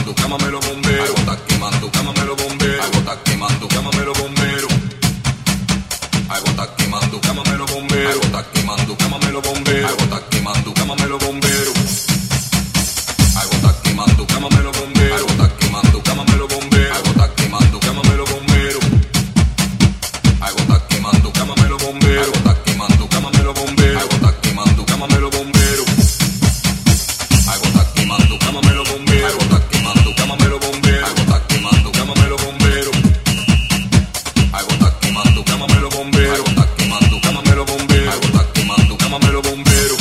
llámame los bomberos. Algo está quemando, llámame los bomberos. Algo está quemando, llámame los bomberos. Algo está quemando, llámame los bomberos. Algo está quemando, llámame los bomberos. Algo está quemando, llámame los bomberos. Algo está quemando, llámame los bomberos. Algo está quemando, llámame los bomberos. Algo está quemando, llámame los bomberos. Algo está quemando, llámame los bomberos. Algo está quemando, llámame los bomberos. Algo está quemando, llámame los bomberos. Algo está quemando, llámame los bomberos. Algo está quemando, llámame los bomberos. Algo está quemando, llámame los bomberos. Algo está quemando, llámame los bomberos. Algo está quemando, llámame los bomberos. Algo está quemando, llámame los bomberos.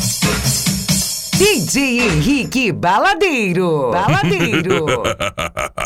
DJ Henrique Baladeiro. Baladeiro.